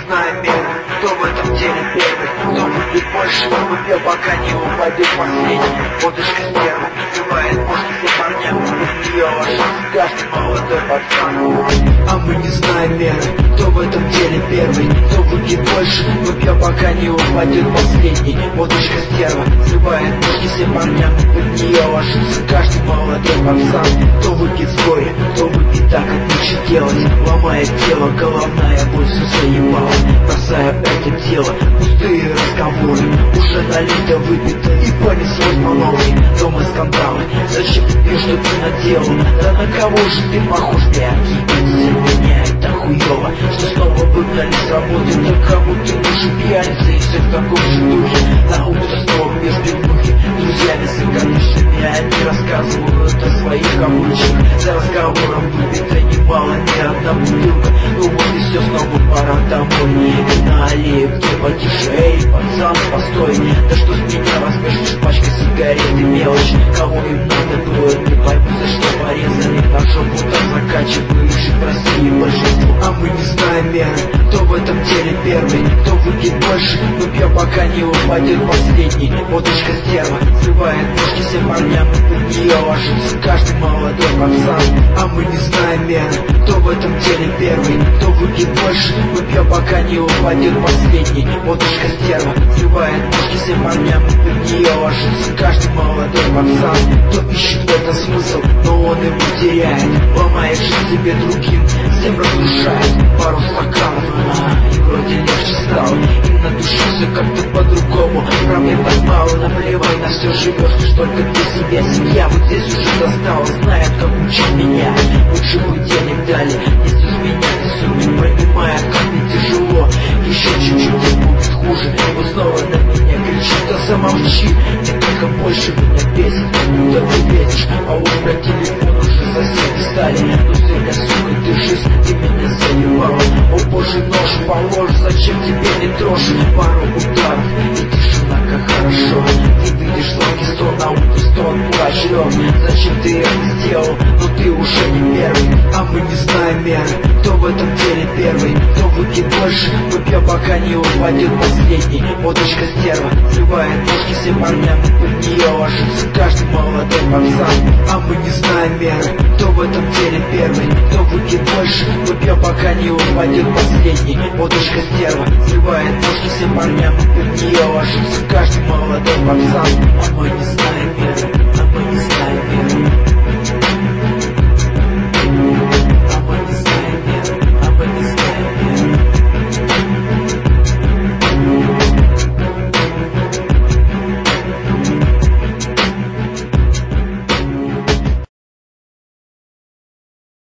знаем меры, кто в этом деле первый, кто выпьет больше, выпьет, пока не упадет последний. Водочка стерва убивает мозги всем парням, в нее ложится каждый молодой пацан. А мы не знаем меры, кто в этом деле первый, кто выпьет больше, выпьет, пока не упадет последний. Водочка стерва сливает мозги всем парням, в нее ложится каждый молодой пацан. Кто выпьет с горя, кто выпьет так, как нечего делать, ломает тело, головная боль все заебала, бросая это дело, пустые разговоры, уже налито, выпито и понеслось по новой. Дома скандалы, зачем ты пьешь, что ты наделал? Да на кого же ты похож, бляки? Все меня это хуёво, что снова выгнали с работы, да кому ты уже пьяница и все в таком же духе. На утро снова без белухи, друзьями закадышными они рассказывают о своих обычаях. За разговором выпито немало, ни одна бутылка, ну вот и все, снова пора домой. И на аллее, где потише, эй, пацан, постой, да что с меня возьмешь, пачка сигарет и мелочь. Кого им надо было, не пойму, за что порезали, на жопу там закачиваешь в России большинство. А мы не знаем меры, кто в этом деле первый, кто выпьет больше, выпьет, пока не упадет последний. Водочка стерва сливает ножки всем парням, в нее ложится каждый молодой пацан. А мы не знаем меры, кто в этом деле первый, кто выпьет больше, выпьет, пока не упадет последний. Водочка стерва сливает ножки всем парням, в нее ложится каждый молодой пацан. Кто ищет в этом смысл, но он его теряет, ломает жизнь себе другим, всем разрушает. Пару стаканов, и вроде легче стало, и на душе все как-то по-другому. Проблем так мало, наплевать на все, живешь лишь только для себя. Семья вот здесь уже достала, знает, как учить меня. Лучше бы денег дали, если с меня ты все не понимает, как мне тяжело. Еще чуть-чуть и будет хуже, вот снова на меня кричит, да замолчи, ты только больше меня бесит. Куда ты лезешь, а уж на телефон уже соседи стали. Ну зря, сука, держись, ты меня заебала. О боже, нож положь, зачем тебе не трожь? Пару ударов и тишина, как хорошо. Ты видишь сладкий стон, на утро стон поощрен. Зачем ты это сделал? Но ты уже не первый. А мы не знаем меры, кто в этом деле первый, кто выпьет больше, выпьет, пока не упадет последний. Водочка стерва сливает ножки всем парням, в нее ложится каждый молодой пацан. А мы не знаем меры, кто в этом деле первый, кто выпьет больше, выпьет, пока не упадет последний. Водочка стерва сливает ножки всем парням, в нее ложится каждый молодой пацан. А мы не знаем меры.